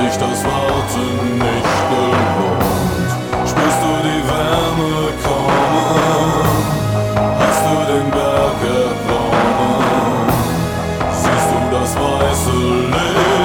sich das Warten nicht gelohnt? Spürst du die Wärme kommen? Hast du den Berg erklommen? Siehst du das weiße Licht?